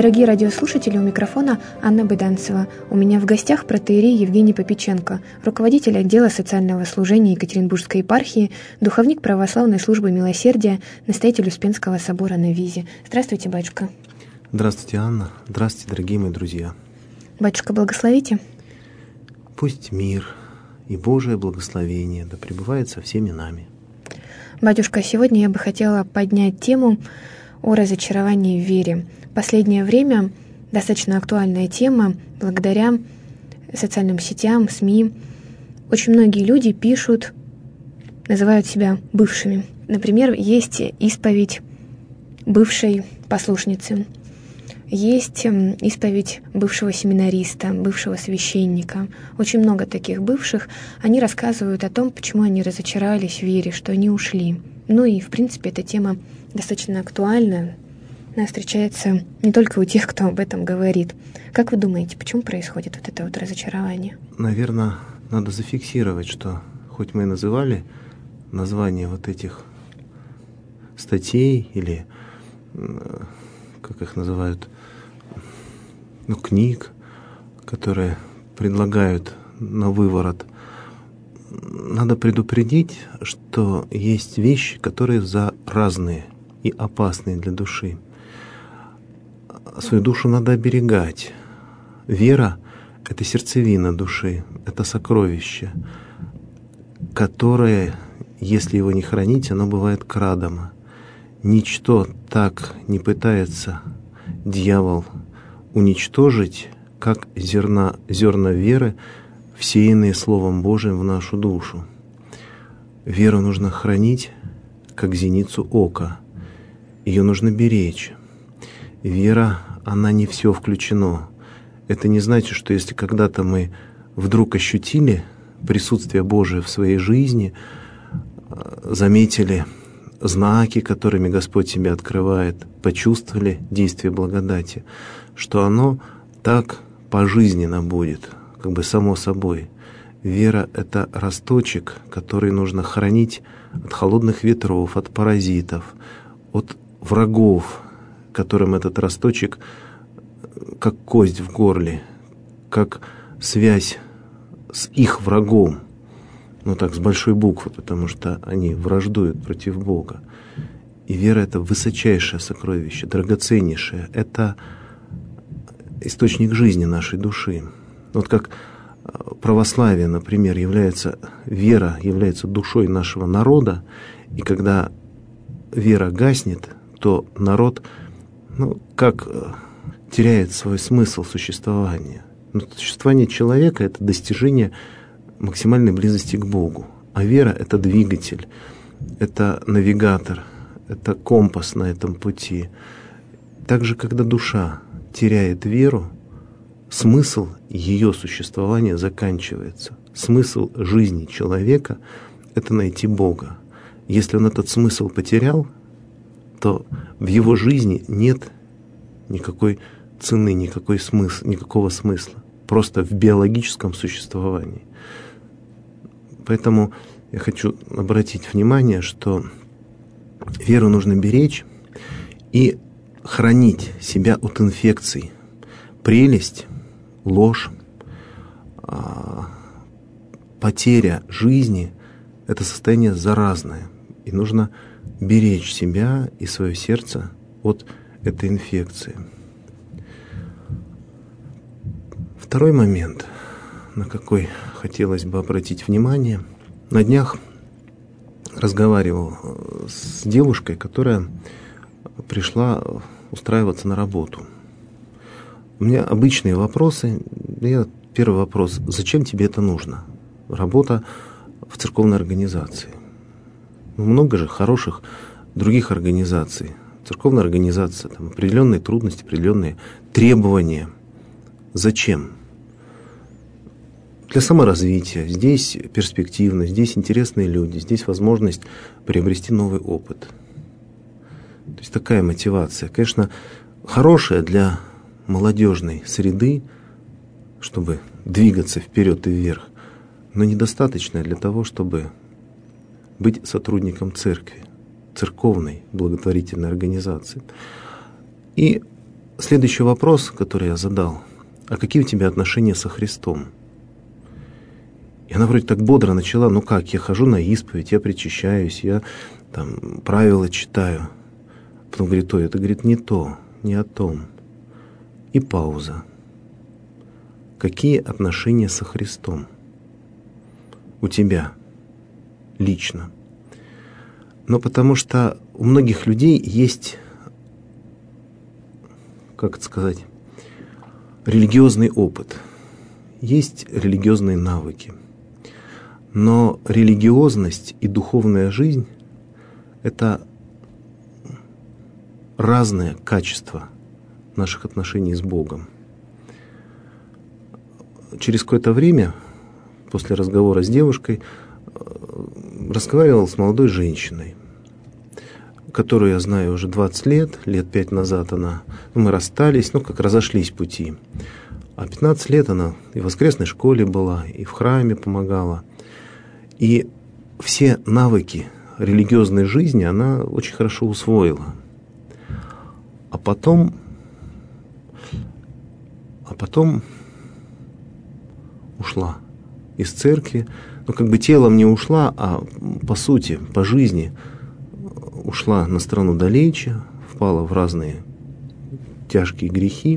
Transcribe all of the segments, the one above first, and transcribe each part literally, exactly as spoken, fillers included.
Дорогие радиослушатели, у микрофона Анна Быданцева. У меня в гостях протоиерей Евгений Попеченко, руководитель отдела социального служения Екатеринбургской епархии, духовник православной службы милосердия, настоятель Успенского собора на Визе. Здравствуйте, батюшка. Здравствуйте, Анна. Здравствуйте, дорогие мои друзья. Батюшка, благословите. Пусть мир и Божие благословение да пребывает со всеми нами. Батюшка, сегодня я бы хотела поднять тему о разочаровании в вере. В последнее время достаточно актуальная тема. Благодаря социальным сетям, СМИ очень многие люди пишут, называют себя бывшими. Например, есть исповедь бывшей послушницы, есть исповедь бывшего семинариста, бывшего священника. Очень много таких бывших. Они рассказывают о том, почему они разочаровались в вере, что они ушли. Ну и, в принципе, эта тема достаточно актуальна. Она встречается не только у тех, кто об этом говорит. Как вы думаете, почему происходит вот это вот разочарование? Наверное, надо зафиксировать, что хоть мы и называли название вот этих статей или, как их называют, ну, книг, которые предлагают на выворот, надо предупредить, что есть вещи, которые заразные и опасные для души. Свою душу надо оберегать. Вера — это сердцевина души, это сокровище, которое, если его не хранить, оно бывает крадомо. Ничто так не пытается дьявол уничтожить, как зерна, зерна веры, всеянные Словом Божиим в нашу душу. Веру нужно хранить, как зеницу ока. Ее нужно беречь. Вера, она не все включено. Это не значит, что если когда-то мы вдруг ощутили присутствие Божие в своей жизни, заметили знаки, которыми Господь себя открывает, почувствовали действие благодати, что оно так пожизненно будет, как бы само собой. Вера — это росточек, который нужно хранить от холодных ветров, от паразитов, от врагов, которым этот росточек как кость в горле, как связь с их врагом, ну так, с большой буквы, потому что они враждуют против Бога. И вера — это высочайшее сокровище, драгоценнейшее, это источник жизни нашей души. Вот как православие, например, является, вера является душой нашего народа, и когда вера гаснет, то народ, ну, как теряет свой смысл существования. Но существование человека — это достижение максимальной близости к Богу. А вера — это двигатель, это навигатор, это компас на этом пути. Также, когда душа теряет веру, смысл ее существования заканчивается. Смысл жизни человека — это найти Бога. Если он этот смысл потерял, то в его жизни нет никакой цены, никакой смысл, никакого смысла. Просто в биологическом существовании. Поэтому я хочу обратить внимание, что веру нужно беречь и хранить себя от инфекций. Прелесть, ложь, потеря жизни — это состояние заразное. И нужно беречь себя и свое сердце от этой инфекции. Второй момент, на какой хотелось бы обратить внимание. На днях разговаривал с девушкой, которая пришла устраиваться на работу. У меня обычные вопросы. Я, первый вопрос: зачем тебе это нужно? Работа в церковной организации. Много же хороших других организаций. Церковная организация, там определенные трудности, определенные требования. Зачем? Для саморазвития. Здесь перспективно, здесь интересные люди, здесь возможность приобрести новый опыт. То есть такая мотивация. Конечно, хорошая для молодежной среды, чтобы двигаться вперед и вверх, но недостаточная для того, чтобы быть сотрудником церкви, церковной благотворительной организации. И следующий вопрос, который я задал: а какие у тебя отношения со Христом? И она вроде так бодро начала: ну как, я хожу на исповедь, я причащаюсь, я там правила читаю. Потом говорит: ой, это, говорит, не то, не о том. И пауза. Какие отношения со Христом у тебя лично? Но потому что у многих людей есть, как это сказать, религиозный опыт, есть религиозные навыки. Но религиозность и духовная жизнь – это разные качества наших отношений с Богом. Через какое-то время, после разговора с девушкой, разговаривал с молодой женщиной, которую я знаю уже двадцать лет, лет пять назад она, ну, мы расстались, ну, как разошлись пути. А пятнадцать лет она и в воскресной школе была, и в храме помогала. И все навыки религиозной жизни она очень хорошо усвоила. А потом, а потом ушла из церкви. Ну, как бы телом не ушла, а по сути, по жизни ушла на сторону далече, впала в разные тяжкие грехи.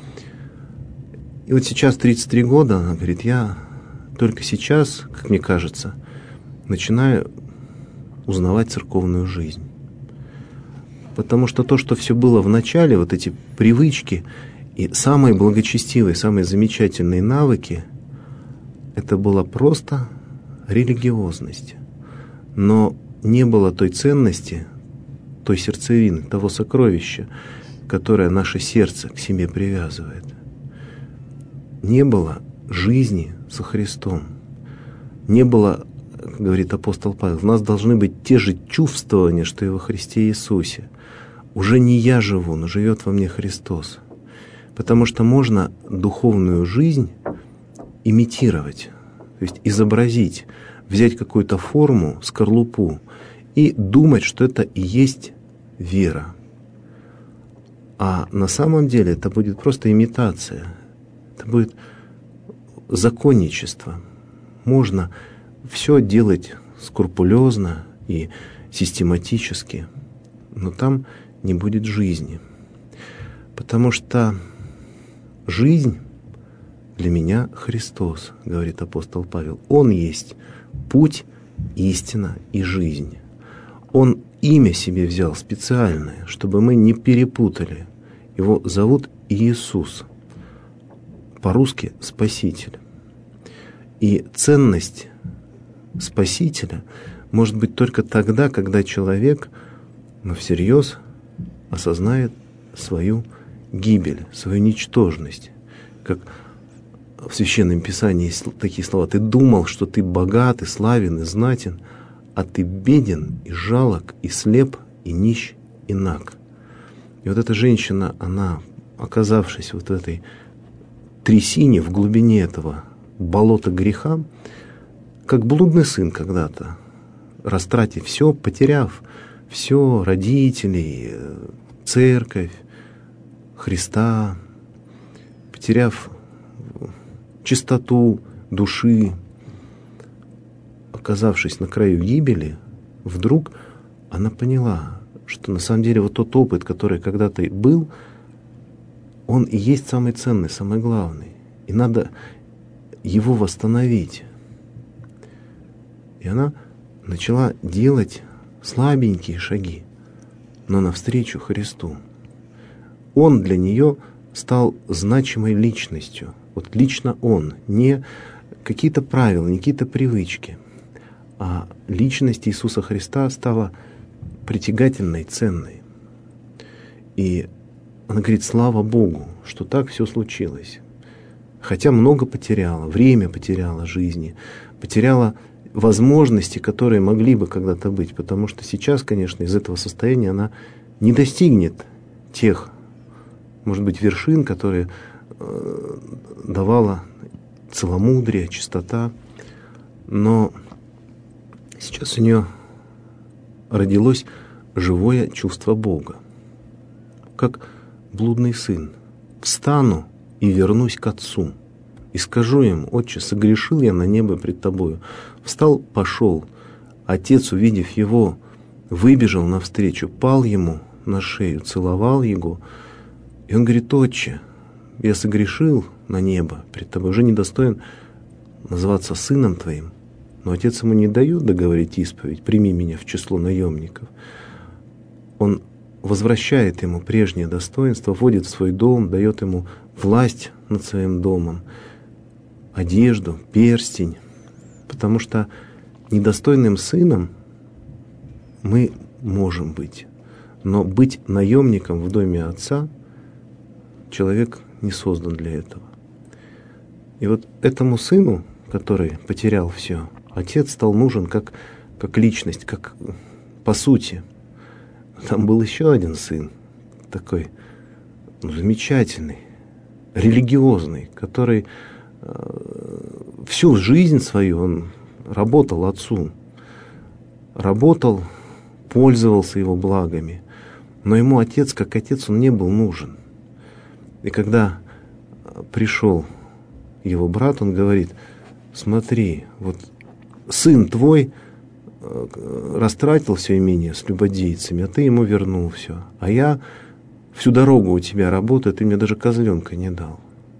И вот сейчас, тридцать три года, она говорит: я только сейчас, как мне кажется, начинаю узнавать церковную жизнь. Потому что то, что все было в начале, вот эти привычки и самые благочестивые, самые замечательные навыки, это была просто религиозность. Но не было той ценности, той сердцевины, того сокровища, которое наше сердце к себе привязывает. Не было жизни со Христом. Не было, как говорит апостол Павел, у нас должны быть те же чувствования, что и во Христе Иисусе. Уже не я живу, но живет во мне Христос. Потому что можно духовную жизнь имитировать, то есть изобразить, взять какую-то форму, скорлупу и думать, что это и есть вера. А на самом деле это будет просто имитация, это будет законничество. Можно все делать скрупулезно и систематически, но там не будет жизни. Потому что жизнь для меня Христос, говорит апостол Павел. Он есть путь, истина и жизнь. Он имя себе взял специальное, чтобы мы не перепутали. Его зовут Иисус. По-русски Спаситель. И ценность Спасителя может быть только тогда, когда человек, ну, всерьез осознает свою гибель, свою ничтожность. Как в Священном Писании есть такие слова: «Ты думал, что ты богат и славен и знатен, а ты беден и жалок и слеп и нищ и наг». И вот эта женщина, она, оказавшись вот в этой трясине, в глубине этого болота греха, как блудный сын когда-то, растратив все, потеряв все, родителей, церковь, Христа, потеряв чистоту души, оказавшись на краю гибели, вдруг она поняла, что на самом деле вот тот опыт, который когда-то был, он и есть самый ценный, самый главный. И надо его восстановить. И она начала делать слабенькие шаги, но навстречу Христу. Он для нее стал значимой личностью. Вот лично он, не какие-то правила, не какие-то привычки, а личность Иисуса Христа стала притягательной, ценной. И она говорит: слава Богу, что так все случилось. Хотя много потеряла, время потеряла жизни, потеряла возможности, которые могли бы когда-то быть, потому что сейчас, конечно, из этого состояния она не достигнет тех, может быть, вершин, которые э, давала целомудрие, чистота, но сейчас у нее родилось живое чувство Бога. Как блудный сын, встану и вернусь к отцу, и скажу им: Отче, согрешил я на небо пред тобою. Встал, пошел. Отец, увидев его, выбежал навстречу, пал ему на шею, целовал его. И он говорит: Отче, я согрешил на небо пред тобой, уже недостоин называться сыном твоим. Но отец ему не дает договорить исповедь: прими меня в число наемников. Он возвращает ему прежнее достоинство, вводит в свой дом, дает ему власть над своим домом, одежду, перстень. Потому что недостойным сыном мы можем быть, но быть наемником в доме отца человек не создан для этого. И вот этому сыну, который потерял все, отец стал нужен как, как личность, как по сути. Там был еще один сын, такой ну, замечательный, религиозный, который э, всю жизнь свою он работал отцу, работал, пользовался его благами, но ему отец, как отец, он не был нужен. И когда пришел его брат, он говорит: смотри, вот сын твой растратил все имение с любодейцами, а ты ему вернул все. А я всю дорогу у тебя работаю, ты мне даже козленка не дал.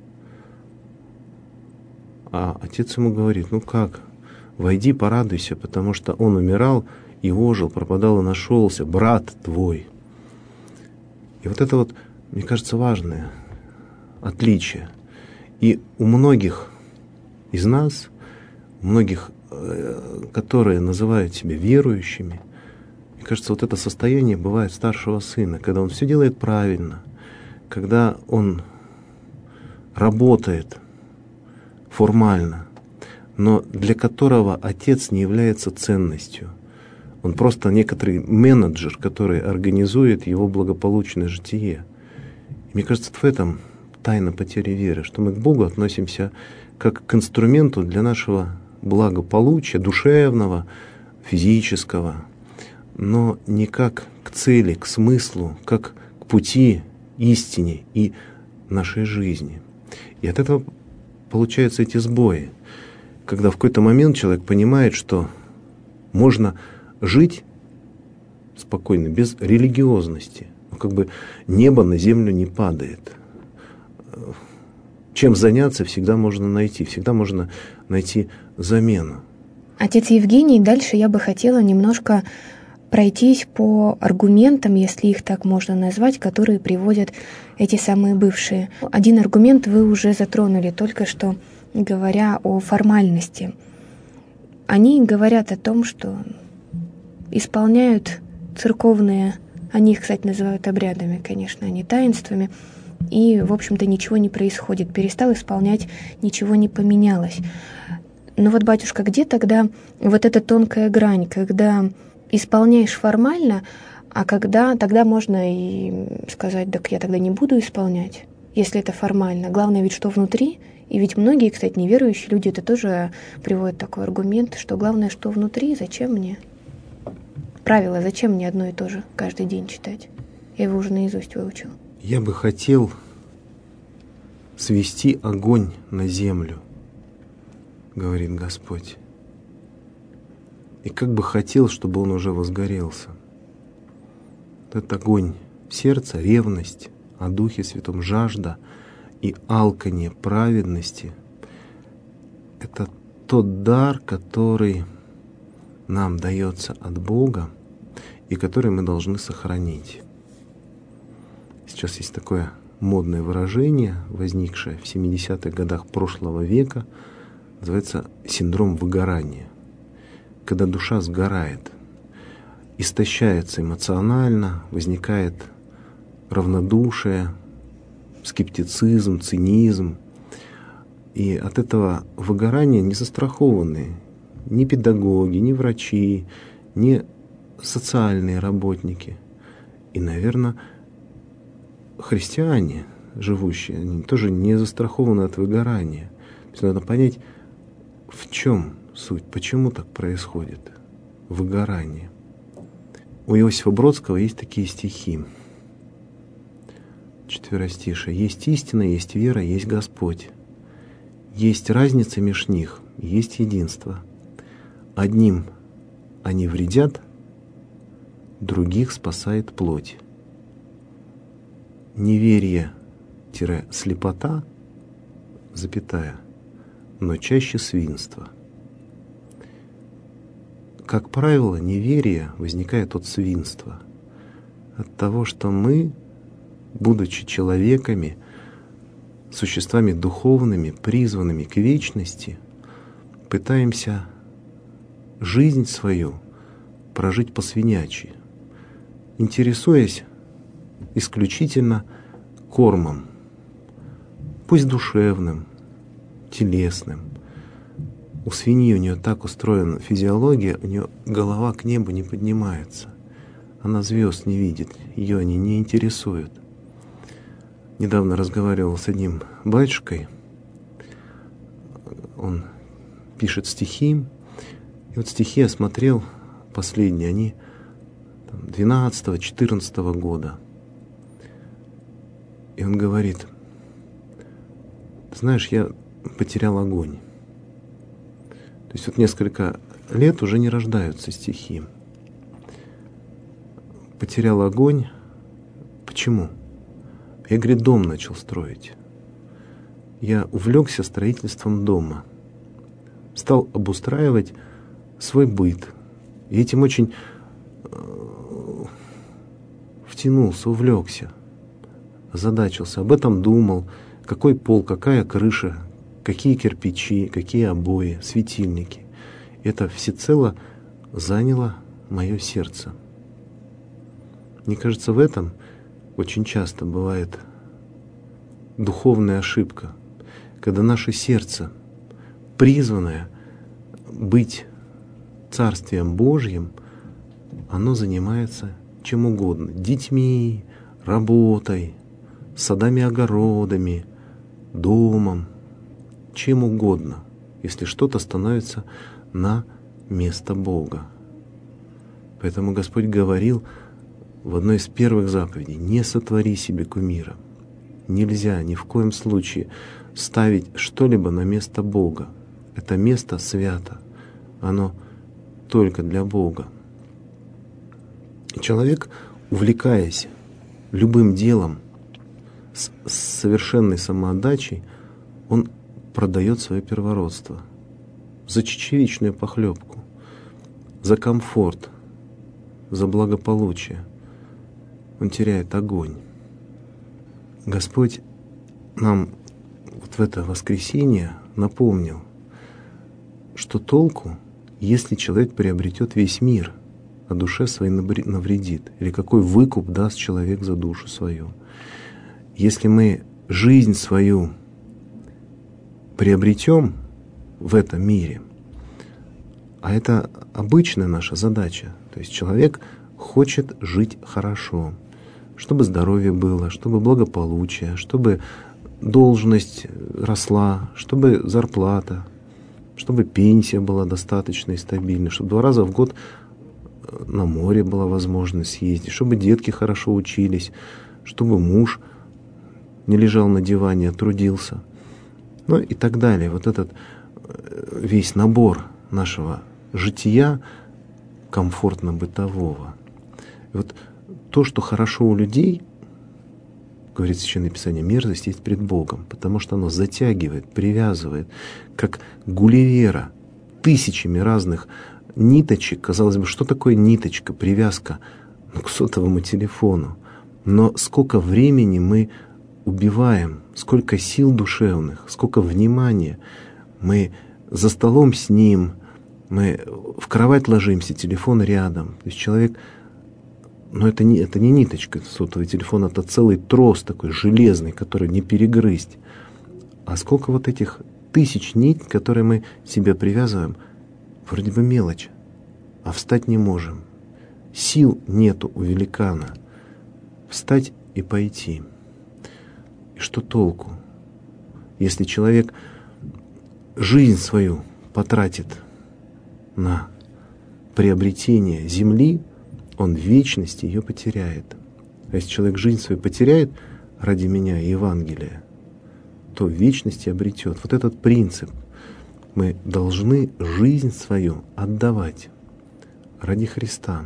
А отец ему говорит: ну как, войди, порадуйся, потому что он умирал и ожил, пропадал и нашелся, брат твой. И вот это вот, мне кажется, важное отличие. И у многих из нас, у многих, которые называют себя верующими, мне кажется, вот это состояние бывает старшего сына, когда он все делает правильно, когда он работает формально, но для которого отец не является ценностью. Он просто некоторый менеджер, который организует его благополучное житие. И мне кажется, в этом тайна потери веры, что мы к Богу относимся как к инструменту для нашего благополучия, душевного, физического, но не как к цели, к смыслу, как к пути, истине и нашей жизни. И от этого получаются эти сбои, когда в какой-то момент человек понимает, что можно жить спокойно, без религиозности. Как бы небо на землю не падает. Чем заняться, всегда можно найти, всегда можно найти замену. Отец Евгений, дальше я бы хотела немножко пройтись по аргументам, если их так можно назвать, которые приводят эти самые бывшие. Один аргумент вы уже затронули только что, говоря о формальности. Они говорят о том, что исполняют церковные, они их, кстати, называют обрядами, конечно, а не таинствами, и, в общем-то, ничего не происходит. Перестал исполнять, ничего не поменялось. Но вот, батюшка, где тогда вот эта тонкая грань, когда исполняешь формально, а когда тогда можно и сказать: так я тогда не буду исполнять, если это формально. Главное ведь, что внутри. И ведь многие, кстати, неверующие люди, это тоже приводят такой аргумент, что главное, что внутри, зачем мне правила, зачем мне одно и то же каждый день читать? Я его уже наизусть выучил. Я бы хотел свести огонь на землю, говорит Господь. И как бы хотел, чтобы он уже возгорелся. Этот огонь сердца, ревность о Духе Святом, жажда и алканье праведности — это тот дар, который нам дается от Бога и который мы должны сохранить. Сейчас есть такое модное выражение, возникшее в семидесятых годах прошлого века, называется синдром выгорания. Когда душа сгорает, истощается эмоционально, возникает равнодушие, скептицизм, цинизм. И от этого выгорания не застрахованы ни педагоги, ни врачи, ни социальные работники. И, наверное, христиане, живущие, они тоже не застрахованы от выгорания. То есть надо понять, в чем суть, почему так происходит выгорание. У Иосифа Бродского есть такие стихи. четверостишее. Есть истина, есть вера, есть Господь. Есть разница меж них, есть единство. Одним они вредят, других спасает плоть. Неверие-слепота, запятая, но чаще свинство. Как правило, неверие возникает от свинства, от того, что мы, будучи человеками, существами духовными, призванными к вечности, пытаемся жизнь свою прожить по-свинячьи, интересуясь исключительно кормом, пусть душевным, телесным. У свиньи, у нее так устроена физиология, у нее голова к небу не поднимается. Она звезд не видит, ее они не интересуют. Недавно разговаривал с одним батюшкой, он пишет стихи, и вот стихи я смотрел последние, они двенадцатого-четырнадцатого года. И он говорит: знаешь, я потерял огонь. То есть вот несколько лет уже не рождаются стихи. Потерял огонь. Почему? Я, говорит, дом начал строить. Я увлекся строительством дома. Стал обустраивать свой быт. И этим очень э, втянулся, увлекся, озадачился. Об этом думал. Какой пол, какая крыша, какие кирпичи, какие обои, светильники. Это всецело заняло мое сердце. Мне кажется, в этом очень часто бывает духовная ошибка, когда наше сердце, призванное быть Царствием Божьим, оно занимается чем угодно: детьми, работой, садами-огородами, домом, чем угодно, если что-то становится на место Бога. Поэтому Господь говорил в одной из первых заповедей: не сотвори себе кумира. Нельзя ни в коем случае ставить что-либо на место Бога. Это место свято, оно только для Бога. И человек, увлекаясь любым делом с, с совершенной самоотдачей, он продает свое первородство за чечевичную похлебку, за комфорт, за благополучие. Он теряет огонь. Господь нам вот в это воскресенье напомнил, что толку, если человек приобретет весь мир, а душе своей навредит, или какой выкуп даст человек за душу свою. Если мы жизнь свою приобретем в этом мире, а это обычная наша задача, то есть человек хочет жить хорошо, чтобы здоровье было, чтобы благополучие, чтобы должность росла, чтобы зарплата, чтобы пенсия была достаточной и стабильной, чтобы два раза в год на море была возможность съездить, чтобы детки хорошо учились, чтобы муж не лежал на диване, а трудился. Ну и так далее. Вот этот весь набор нашего жития комфортно-бытового. И вот то, что хорошо у людей, говорит Священное Писание, мерзость есть пред Богом, потому что оно затягивает, привязывает, как Гулливера, тысячами разных ниточек. Казалось бы, что такое ниточка, привязка, ну, к сотовому телефону? Но сколько времени мы убиваем, сколько сил душевных, сколько внимания. Мы за столом с ним, мы в кровать ложимся, телефон рядом. То есть человек, но это не, это не ниточка, сотовый телефон, это целый трос такой железный, который не перегрызть. А сколько вот этих тысяч нить, которые мы себе привязываем, вроде бы мелочь, а встать не можем. Сил нету у великана встать и пойти. И что толку, если человек жизнь свою потратит на приобретение земли, он в вечности ее потеряет. А если человек жизнь свою потеряет, ради меня Евангелие, то в вечности обретет. Вот этот принцип. Мы должны жизнь свою отдавать ради Христа.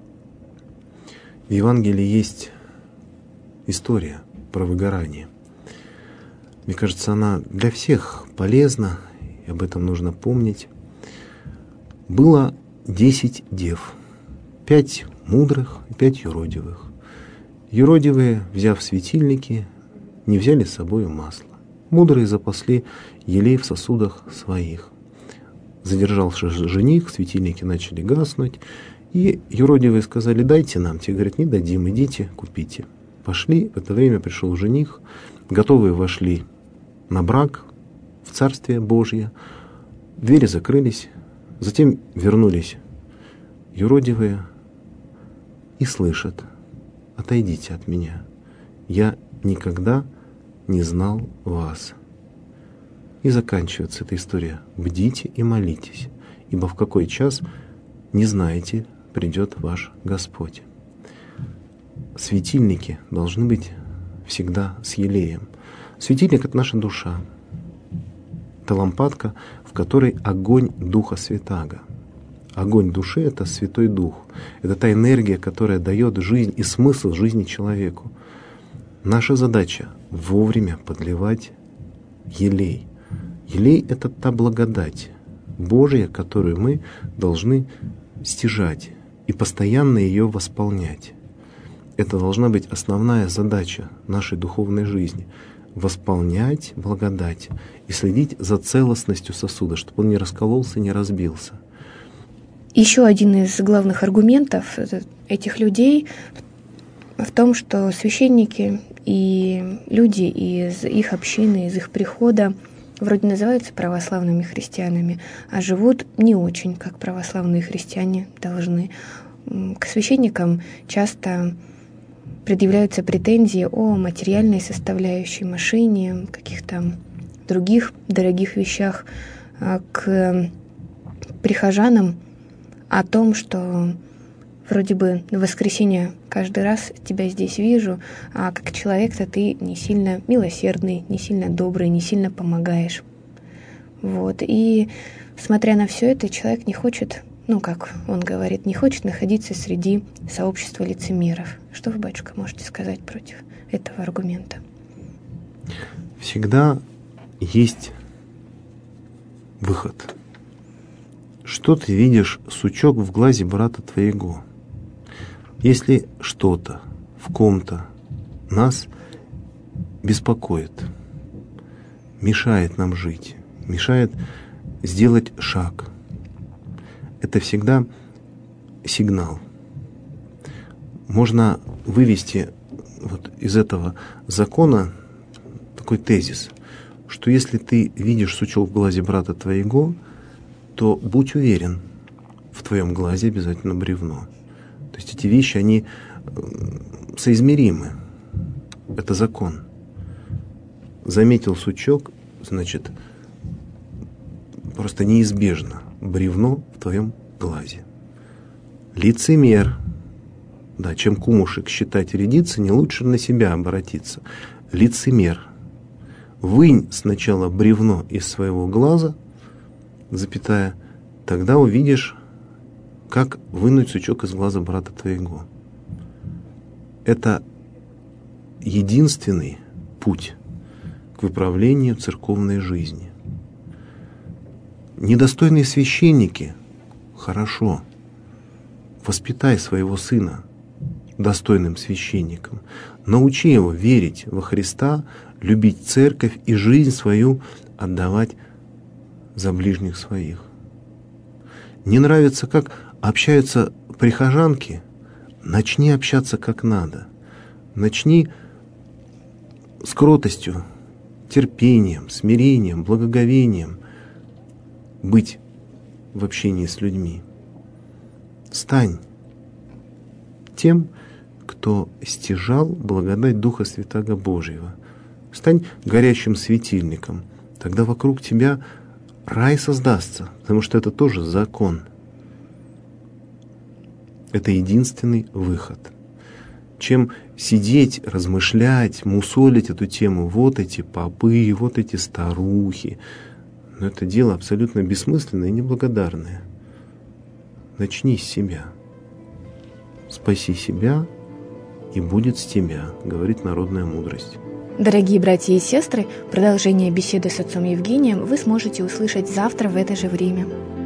В Евангелии есть история про выгорание. Мне кажется, она для всех полезна, и об этом нужно помнить. Было десять дев, пять мудрых и пять юродивых. Юродивые, взяв светильники, не взяли с собой масло. Мудрые запасли елей в сосудах своих. Задержался жених, светильники начали гаснуть, и юродивые сказали: дайте нам. Те говорят: не дадим, идите, купите. Пошли, в это время пришел жених, готовые вошли на брак, в Царствие Божье, двери закрылись, затем вернулись юродивые и слышат: отойдите от меня, я никогда не знал вас. И заканчивается эта история: бдите и молитесь, ибо в какой час не знаете, придет ваш Господь. Светильники должны быть всегда с елеем. Светильник — это наша душа. Это лампадка, в которой огонь Духа Святаго. Огонь души — это Святой Дух. Это та энергия, которая дает жизнь и смысл жизни человеку. Наша задача — вовремя подливать елей. Елей — это та благодать Божья, которую мы должны стяжать и постоянно ее восполнять. Это должна быть основная задача нашей духовной жизни — восполнять благодать и следить за целостностью сосуда, чтобы он не раскололся, не разбился. Еще один из главных аргументов этих людей в том, что священники и люди из их общины, из их прихода вроде называются православными христианами, а живут не очень, как православные христиане должны. К священникам часто предъявляются претензии о материальной составляющей, машине, каких-то других дорогих вещах, к прихожанам о том, что вроде бы в воскресенье каждый раз тебя здесь вижу, а как человек-то ты не сильно милосердный, не сильно добрый, не сильно помогаешь. Вот. И смотря на все это, человек не хочет, ну, как он говорит, не хочет находиться среди сообщества лицемеров. Что вы, батюшка, можете сказать против этого аргумента? Всегда есть выход. Что ты видишь, сучок в глазе брата твоего? Если что-то в ком-то нас беспокоит, мешает нам жить, мешает сделать шаг, это всегда сигнал. Можно вывести вот из этого закона такой тезис, что если ты видишь сучок в глазе брата твоего, то будь уверен, в твоем глазе обязательно бревно. То есть эти вещи, они соизмеримы. Это закон. Заметил сучок, значит, просто неизбежно бревно в твоем глазе. Лицемер. Да, чем кумушек считать и рядиться, не лучше на себя обратиться. Лицемер. Вынь сначала бревно из своего глаза, запятая, тогда увидишь, как вынуть сучок из глаза брата твоего. Это единственный путь к выправлению церковной жизни. Недостойные священники, хорошо, воспитай своего сына достойным священником, научи его верить во Христа, любить церковь и жизнь свою отдавать за ближних своих. Не нравится, как общаются прихожанки? Начни общаться как надо. Начни с кротостью, терпением, смирением, благоговением быть в общении с людьми. Стань тем, кто стяжал благодать Духа Святаго Божьего. Стань горящим светильником. Тогда вокруг тебя рай создастся, потому что это тоже закон. Это единственный выход. чем сидеть, размышлять, мусолить эту тему. Вот эти попы, вот эти старухи. Но это дело абсолютно бессмысленное и неблагодарное. Начни с себя. Спаси себя, и будет с тебя, говорит народная мудрость. Дорогие братья и сестры, продолжение беседы с отцом Евгением вы сможете услышать завтра в это же время.